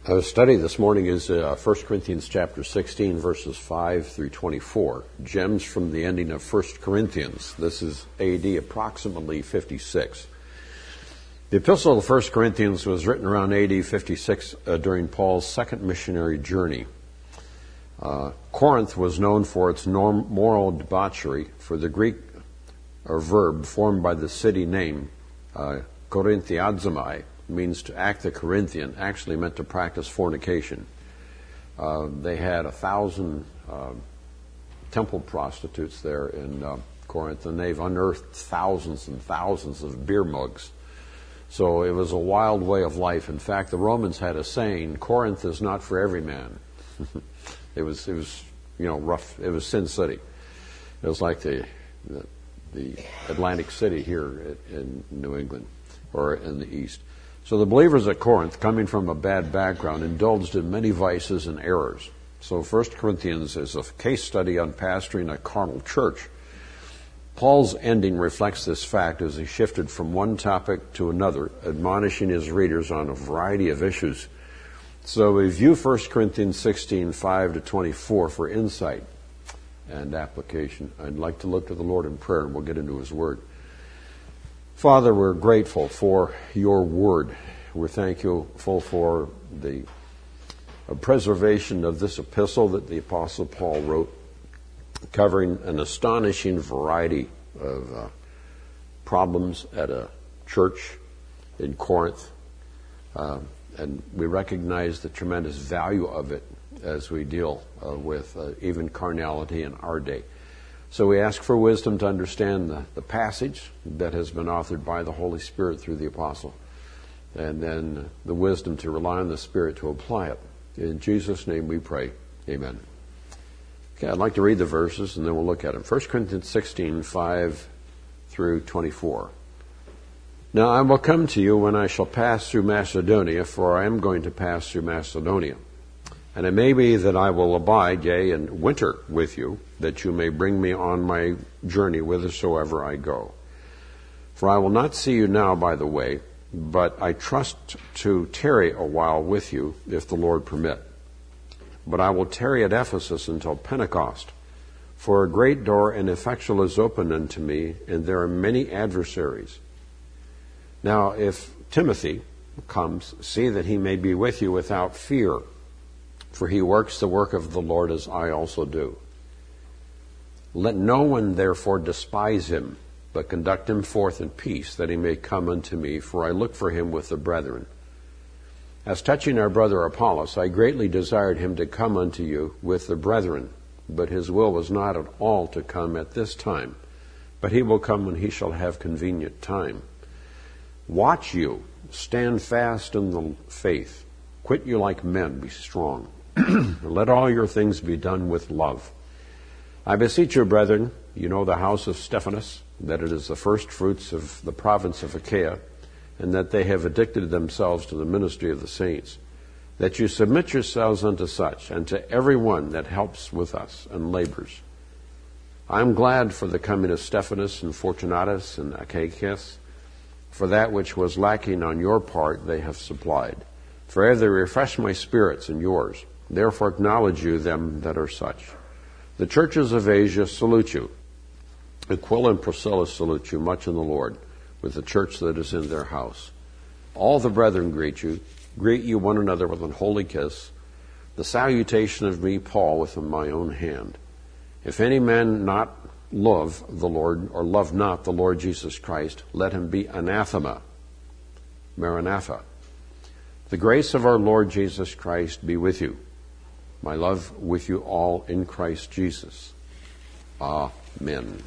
Our study this morning is 1 Corinthians chapter 16, verses 5 through 24. Gems from the ending of 1 Corinthians. This is AD approximately 56. The epistle of 1 Corinthians was written around AD 56 during Paul's second missionary journey. Corinth was known for its moral debauchery, for the Greek verb formed by the city name, Korinthiazomai, means to act the Corinthian, actually meant to practice fornication. They had 1,000 temple prostitutes there in Corinth, and they've unearthed thousands and thousands of beer mugs. So it was a wild way of life. In fact, the Romans had a saying, Corinth is not for every man. It was rough. It was Sin City. It was like the Atlantic City here in New England or in the East. So the believers at Corinth, coming from a bad background, indulged in many vices and errors. So 1 Corinthians is a case study on pastoring a carnal church. Paul's ending reflects this fact as he shifted from one topic to another, admonishing his readers on a variety of issues. So we view 1 Corinthians 16, 5 to 24 for insight and application. I'd like to look to the Lord in prayer, and we'll get into His Word. Father, we're grateful for your word. We're thankful for the preservation of this epistle that the Apostle Paul wrote, covering an astonishing variety of problems at a church in Corinth. And we recognize the tremendous value of it as we deal with even carnality in our day. So we ask for wisdom to understand the passage that has been authored by the Holy Spirit through the Apostle, and then the wisdom to rely on the Spirit to apply it. In Jesus' name we pray. Amen. Okay, I'd like to read the verses, and then we'll look at them. 1 Corinthians 16, 5 through 24. Now I will come to you when I shall pass through Macedonia, for I am going to pass through Macedonia. And it may be that I will abide, yea, and winter with you, that you may bring me on my journey whithersoever I go. For I will not see you now by the way, but I trust to tarry a while with you, if the Lord permit. But I will tarry at Ephesus until Pentecost. For a great door and effectual is opened unto me, and there are many adversaries. Now if Timothy comes, see that he may be with you without fear, for he works the work of the Lord as I also do. Let no one therefore despise him, but conduct him forth in peace, that he may come unto me, for I look for him with the brethren. As touching our brother Apollos, I greatly desired him to come unto you with the brethren, but his will was not at all to come at this time, but he will come when he shall have convenient time. Watch you, stand fast in the faith, quit you like men, be strong. Let all your things be done with love. I beseech you, brethren, you know the house of Stephanas, that it is the first fruits of the province of Achaia, and that they have addicted themselves to the ministry of the saints, that you submit yourselves unto such, and to every one that helps with us and labors. I am glad for the coming of Stephanas and Fortunatus and Achaicus, for that which was lacking on your part they have supplied. For they refresh my spirits and yours. Therefore acknowledge you them that are such. The churches of Asia salute you. Aquila and Priscilla salute you much in the Lord, with the church that is in their house. All the brethren greet you. Greet you one another with an holy kiss. The salutation of me, Paul, with my own hand. If any man not love the Lord, or love not the Lord Jesus Christ, let him be anathema. Maranatha. The grace of our Lord Jesus Christ be with you. My love with you all in Christ Jesus. Amen.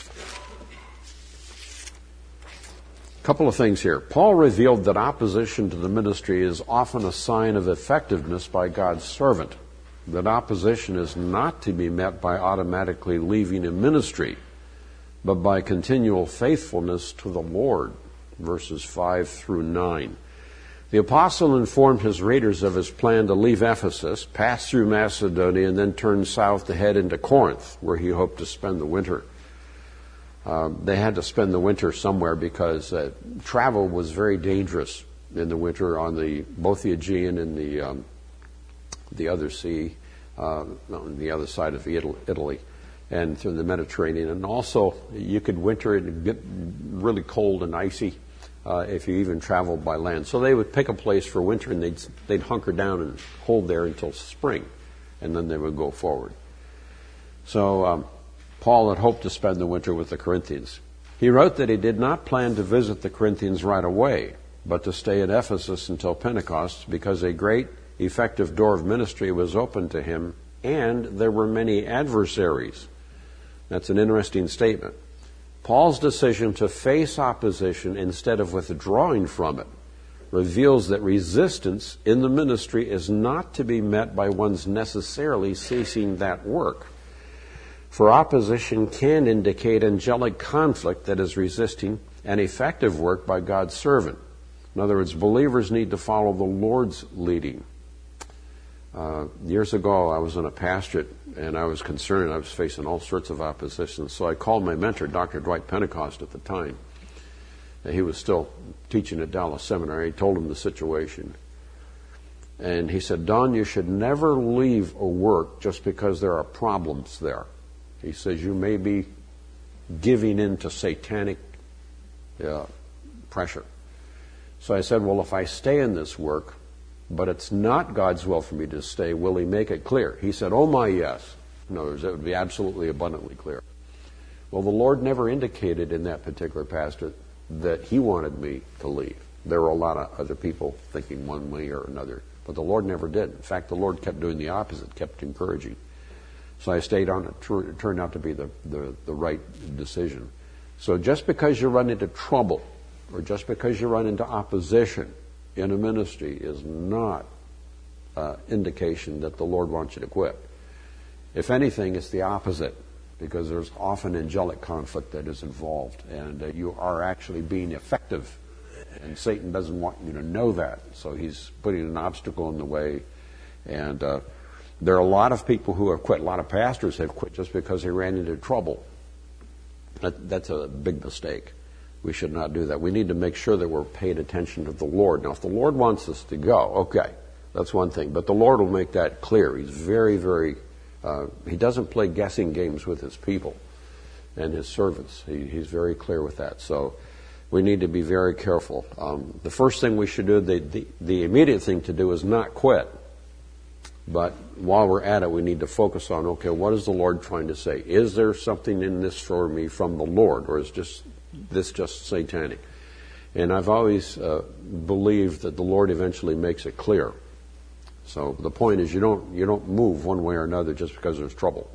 A couple of things here. Paul revealed that opposition to the ministry is often a sign of effectiveness by God's servant. That opposition is not to be met by automatically leaving a ministry, but by continual faithfulness to the Lord. Verses 5 through 9. The apostle informed his readers of his plan to leave Ephesus, pass through Macedonia, and then turn south to head into Corinth, where he hoped to spend the winter. They had to spend the winter somewhere because travel was very dangerous in the winter on both the Aegean and the other sea, on the other side of Italy, and through the Mediterranean. And also, you could winter and get really cold and icy if you even traveled by land. So they would pick a place for winter, and they'd hunker down and hold there until spring, and then they would go forward. So Paul had hoped to spend the winter with the Corinthians. He wrote that he did not plan to visit the Corinthians right away, but to stay at Ephesus until Pentecost, because a great, effective door of ministry was open to him, and there were many adversaries. That's an interesting statement. Paul's decision to face opposition instead of withdrawing from it reveals that resistance in the ministry is not to be met by one's necessarily ceasing that work. For opposition can indicate angelic conflict that is resisting an effective work by God's servant. In other words, believers need to follow the Lord's leading. Years ago, I was in a pastorate, and I was concerned. I was facing all sorts of opposition. So I called my mentor, Dr. Dwight Pentecost, at the time. He was still teaching at Dallas Seminary. He told him the situation. And he said, Don, you should never leave a work just because there are problems there. He says, you may be giving in to satanic pressure. So I said, well, if I stay in this work, but it's not God's will for me to stay, will he make it clear? He said, oh my, yes. In other words, it would be absolutely abundantly clear. Well, the Lord never indicated in that particular pastor that he wanted me to leave. There were a lot of other people thinking one way or another, but the Lord never did. In fact, the Lord kept doing the opposite, kept encouraging. So I stayed on. It turned out to be the right decision. So just because you run into trouble, or just because you run into opposition in a ministry, is not indication that the Lord wants you to quit. If anything, it's the opposite, because there's often angelic conflict that is involved, and you are actually being effective, and Satan doesn't want you to know that, so he's putting an obstacle in the way. And there are a lot of people who have quit. A lot of pastors have quit just because they ran into trouble. That's a big mistake. We should not do that. We need to make sure that we're paying attention to the Lord. Now, if the Lord wants us to go, okay, that's one thing. But the Lord will make that clear. He's very, very, he doesn't play guessing games with his people and his servants. He's very clear with that. So we need to be very careful. The first thing we should do, the immediate thing to do is not quit. But while we're at it, we need to focus on, okay, what is the Lord trying to say? Is there something in this for me from the Lord, or is this just satanic? And I've always believed that the Lord eventually makes it clear. So the point is, you don't move one way or another just because there's trouble.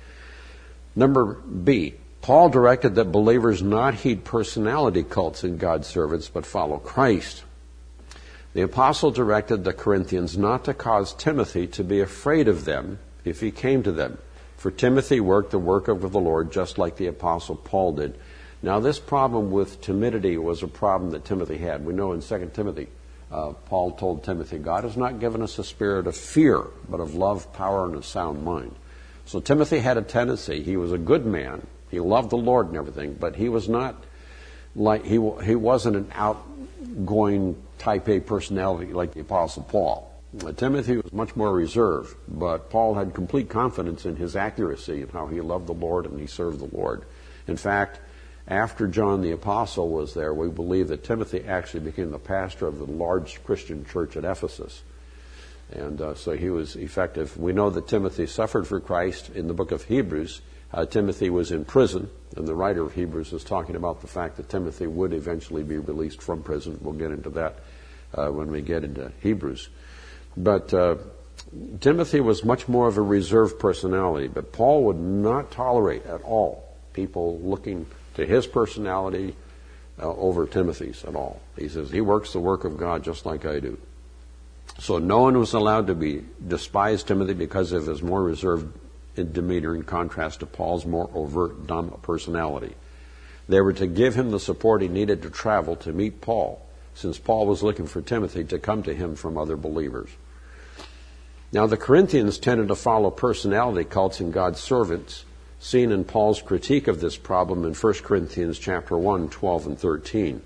Number B, Paul directed that believers not heed personality cults in God's servants, but follow Christ. The apostle directed the Corinthians not to cause Timothy to be afraid of them if he came to them. For Timothy worked the work of the Lord just like the apostle Paul did. Now, this problem with timidity was a problem that Timothy had. We know in 2 Timothy, Paul told Timothy, God has not given us a spirit of fear, but of love, power, and a sound mind. So Timothy had a tendency. He was a good man. He loved the Lord and everything, but he was not like, he wasn't an outgoing type A personality like the apostle Paul. Timothy was much more reserved, but Paul had complete confidence in his accuracy and how he loved the Lord and he served the Lord. In fact, after John the Apostle was there, we believe that Timothy actually became the pastor of the large Christian church at Ephesus. And so he was effective. We know that Timothy suffered for Christ. In the book of Hebrews, Timothy was in prison, and the writer of Hebrews is talking about the fact that Timothy would eventually be released from prison. We'll get into that when we get into Hebrews. But Timothy was much more of a reserved personality, but Paul would not tolerate at all people looking to his personality over Timothy's at all. He says, he works the work of God just like I do. So no one was allowed to despise Timothy because of his more reserved demeanor in contrast to Paul's more overt, dumb personality. They were to give him the support he needed to travel to meet Paul, since Paul was looking for Timothy to come to him from other believers. Now, the Corinthians tended to follow personality cults in God's servants, seen in Paul's critique of this problem in 1 Corinthians chapter 1, 12 and 13.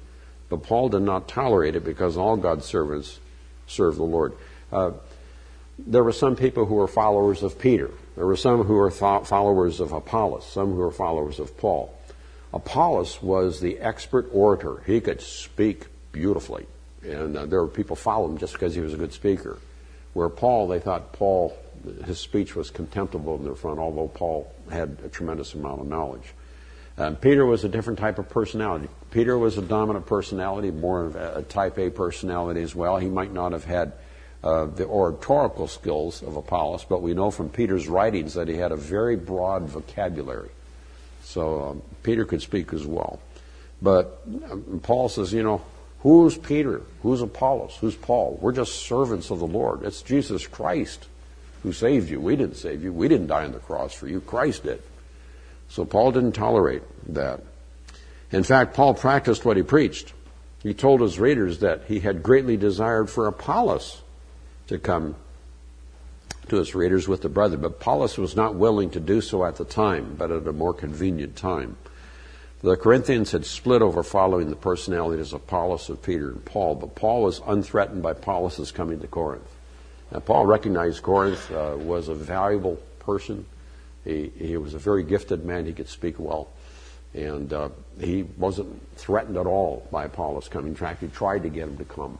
But Paul did not tolerate it because all God's servants serve the Lord. There were some people who were followers of Peter. There were some who were followers of Apollos, some who were followers of Paul. Apollos was the expert orator. He could speak beautifully. And there were people following him just because he was a good speaker. Where Paul, they thought his speech was contemptible in their front, although Paul had a tremendous amount of knowledge. Peter was a different type of personality. Peter was a dominant personality, more of a type A personality as well. He might not have had the oratorical skills of Apollos, but we know from Peter's writings that he had a very broad vocabulary. So Peter could speak as well. But Paul says, who's Peter? Who's Apollos? Who's Paul? We're just servants of the Lord. It's Jesus Christ who saved you. We didn't save you. We didn't die on the cross for you. Christ did. So Paul didn't tolerate that. In fact, Paul practiced what he preached. He told his readers that he had greatly desired for Apollos to come to his readers with the brethren. But Apollos was not willing to do so at the time, but at a more convenient time. The Corinthians had split over following the personalities of Apollos, of Peter, and Paul, but Paul was unthreatened by Apollos' coming to Corinth. Now, Paul recognized Corinth was a valuable person. He was a very gifted man. He could speak well. And he wasn't threatened at all by Apollos coming. In fact, he tried to get him to come.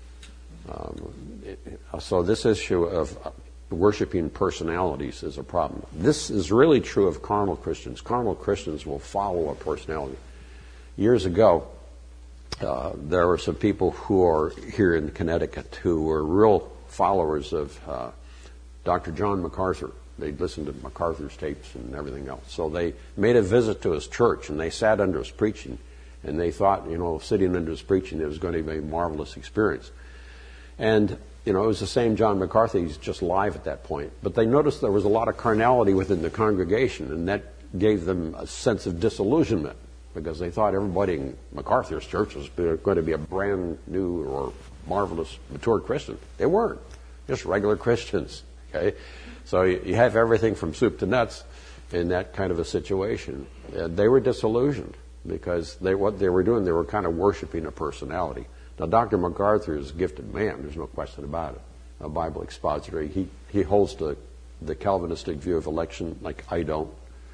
So this issue of worshiping personalities is a problem. This is really true of carnal Christians. Carnal Christians will follow a personality. Years ago, there were some people who are here in Connecticut who were real followers of Dr. John MacArthur. They'd listened to MacArthur's tapes and everything else. So they made a visit to his church, and they sat under his preaching, and they thought, sitting under his preaching, it was going to be a marvelous experience. And, it was the same John MacArthur. He's just live at that point. But they noticed there was a lot of carnality within the congregation, and that gave them a sense of disillusionment because they thought everybody in MacArthur's church was going to be a brand new or marvelous, mature Christian. They weren't. Just regular Christians, okay? So you have everything from soup to nuts in that kind of a situation. They were disillusioned because what they were doing, they were kind of worshiping a personality. Now, Dr. MacArthur is a gifted man. There's no question about it. A Bible expositor. He holds the Calvinistic view of election like I don't.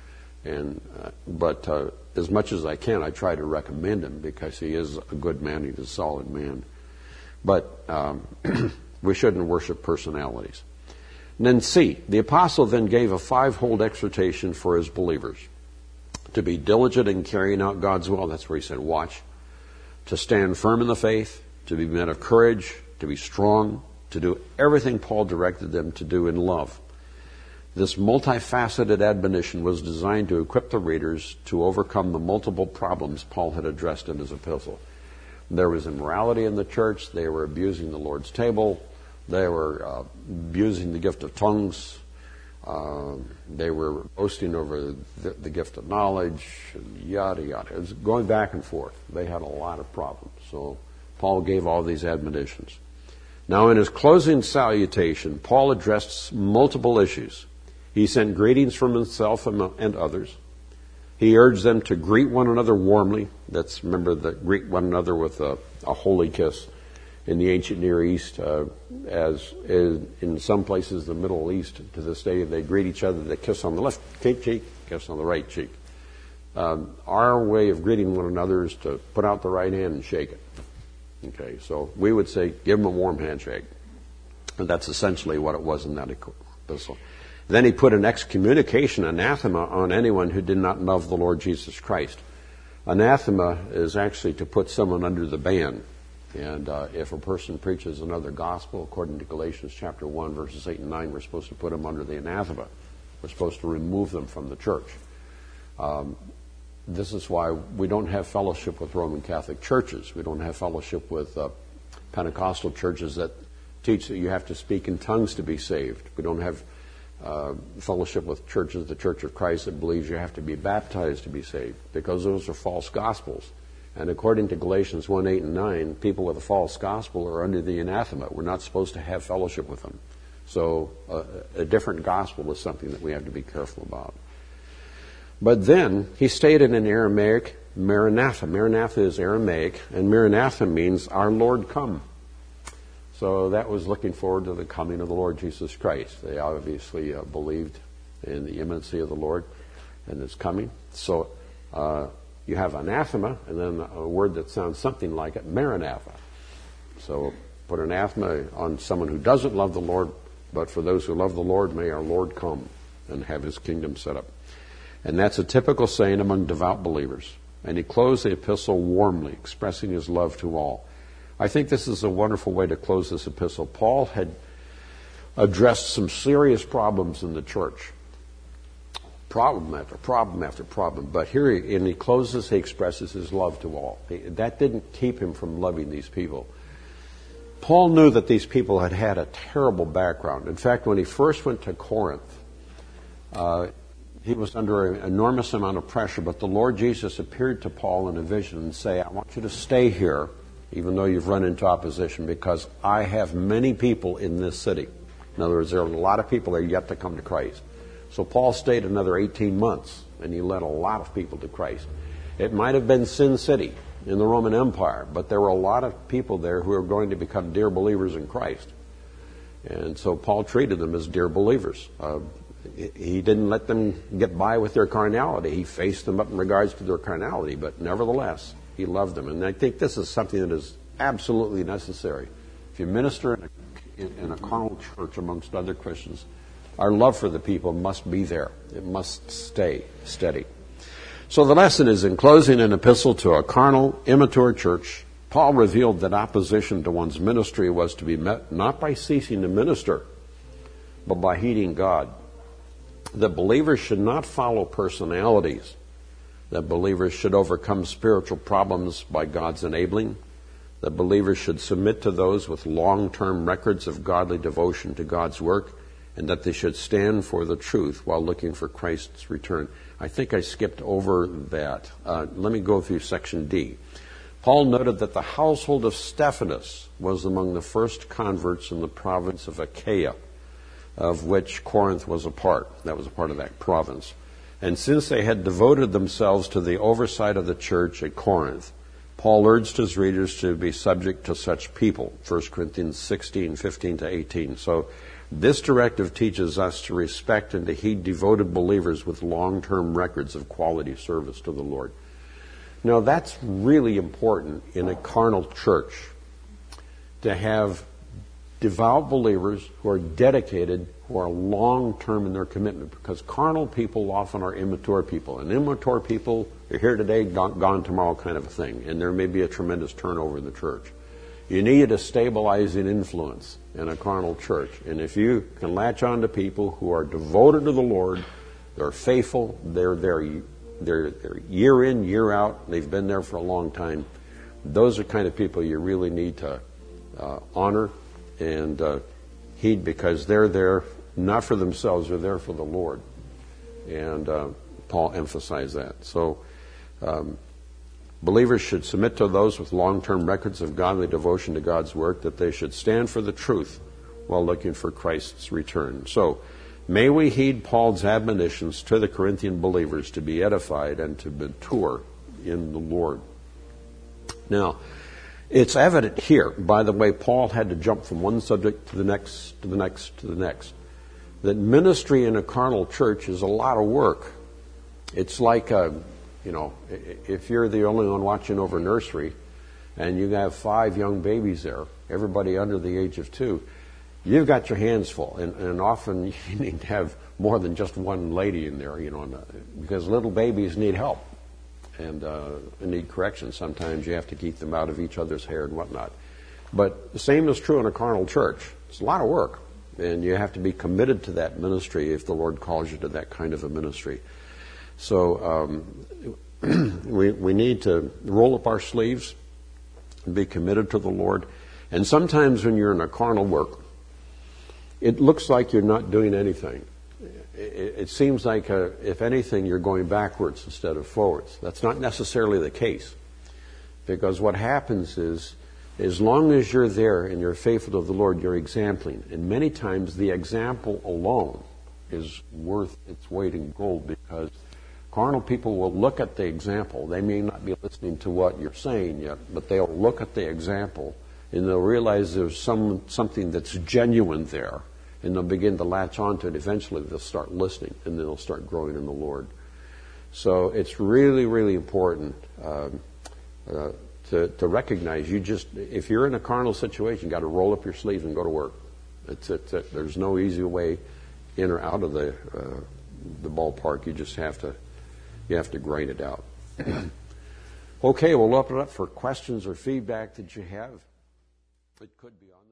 But as much as I can, I try to recommend him because he is a good man. He's a solid man. But we shouldn't worship personalities. And then C, the apostle then gave a 5-fold exhortation for his believers. To be diligent in carrying out God's will. That's where he said watch. To stand firm in the faith, to be men of courage, to be strong, to do everything Paul directed them to do in love. This multifaceted admonition was designed to equip the readers to overcome the multiple problems Paul had addressed in his epistle. There was immorality in the church. They were abusing the Lord's table. They were abusing the gift of tongues. They were boasting over the gift of knowledge, and yada, yada. It was going back and forth. They had a lot of problems. So Paul gave all these admonitions. Now, in his closing salutation, Paul addressed multiple issues. He sent greetings from himself and others. He urged them to greet one another warmly. Remember, greet one another with a holy kiss. In the ancient Near East, as in some places, the Middle East, to this day, they greet each other. They kiss on the left cheek, kiss on the right cheek. Our way of greeting one another is to put out the right hand and shake it. Okay, so we would say, give them a warm handshake. And that's essentially what it was in that epistle. Then he put an excommunication, anathema, on anyone who did not love the Lord Jesus Christ. Anathema is actually to put someone under the ban. And if a person preaches another gospel, according to Galatians chapter 1, verses 8 and 9, we're supposed to put them under the anathema. We're supposed to remove them from the church. This is why we don't have fellowship with Roman Catholic churches. We don't have fellowship with Pentecostal churches that teach that you have to speak in tongues to be saved. We don't have fellowship with churches, the Church of Christ, that believes you have to be baptized to be saved, because those are false gospels. And according to Galatians 1, 8, and 9, people with a false gospel are under the anathema. We're not supposed to have fellowship with them. So a different gospel is something that we have to be careful about. But then he stated in Aramaic Maranatha. Maranatha is Aramaic, and Maranatha means our Lord come. So that was looking forward to the coming of the Lord Jesus Christ. They obviously believed in the imminency of the Lord and His coming. So you have anathema, and then a word that sounds something like it, Maranatha. So put anathema on someone who doesn't love the Lord, but for those who love the Lord, may our Lord come and have His kingdom set up. And that's a typical saying among devout believers. And he closed the epistle warmly, expressing his love to all. I think this is a wonderful way to close this epistle. Paul had addressed some serious problems in the church. Problem after problem after problem. But here, he closes, he expresses his love to all. That didn't keep him from loving these people. Paul knew that these people had had a terrible background. In fact, when he first went to Corinth, he was under an enormous amount of pressure, but the Lord Jesus appeared to Paul in a vision and say, I want you to stay here, even though you've run into opposition, because I have many people in this city. In other words, there are a lot of people that are yet to come to Christ. So Paul stayed another 18 months, and he led a lot of people to Christ. It might have been Sin City in the Roman Empire, but there were a lot of people there who are going to become dear believers in Christ. And so Paul treated them as dear believers. He didn't let them get by with their carnality. He faced them up in regards to their carnality, but nevertheless, he loved them. And I think this is something that is absolutely necessary. If you minister in a carnal church amongst other Christians, our love for the people must be there. It must stay steady. So the lesson is, in closing an epistle to a carnal, immature church, Paul revealed that opposition to one's ministry was to be met not by ceasing to minister, but by heeding God. That believers should not follow personalities. That believers should overcome spiritual problems by God's enabling. That believers should submit to those with long-term records of godly devotion to God's work, and that they should stand for the truth while looking for Christ's return. I think I skipped over that. Let me go through section D. Paul noted that the household of Stephanas was among the first converts in the province of Achaia, of which Corinth was a part. That was a part of that province. And since they had devoted themselves to the oversight of the church at Corinth, Paul urged his readers to be subject to such people, 1 Corinthians 16, 15 to 18. So this directive teaches us to respect and to heed devoted believers with long-term records of quality service to the Lord. Now, that's really important in a carnal church, to have devout believers who are dedicated, who are long-term in their commitment, because carnal people often are immature people. And immature people are here today, gone tomorrow kind of a thing. And there may be a tremendous turnover in the church. You need a stabilizing influence in a carnal church. And if you can latch on to people who are devoted to the Lord, they're faithful, they're year in, year out, they've been there for a long time, those are kind of people you really need to honor and heed, because they're there not for themselves, they're there for the Lord. And Paul emphasized that. So believers should submit to those with long-term records of godly devotion to God's work, that they should stand for the truth while looking for Christ's return. So may we heed Paul's admonitions to the Corinthian believers to be edified and to mature in the Lord. Now, it's evident here, by the way, Paul had to jump from one subject to the next, to the next, to the next, that ministry in a carnal church is a lot of work. It's like, if you're the only one watching over nursery and you have 5 young babies there, everybody under the age of 2, you've got your hands full. And often you need to have more than just one lady in there, because little babies need help. And need correction. Sometimes you have to keep them out of each other's hair and whatnot. But the same is true in a carnal church. It's a lot of work, and you have to be committed to that ministry if the Lord calls you to that kind of a ministry. So we need to roll up our sleeves and be committed to the Lord. And sometimes when you're in a carnal work, it looks like you're not doing anything. It seems like, if anything, you're going backwards instead of forwards. That's not necessarily the case. Because what happens is, as long as you're there and you're faithful to the Lord, you're exempling. And many times the example alone is worth its weight in gold, because Carnal people will look at the example. They may not be listening to what you're saying yet, but they'll look at the example and they'll realize there's something that's genuine there, and they'll begin to latch onto it. Eventually they'll start listening, and then they'll start growing in the Lord. So it's really, really important to recognize if you're in a carnal situation, you got to roll up your sleeves and go to work. There's no easy way in or out of the ballpark. You just have to grind it out. Okay, we'll open it up for questions or feedback that you have. It could be on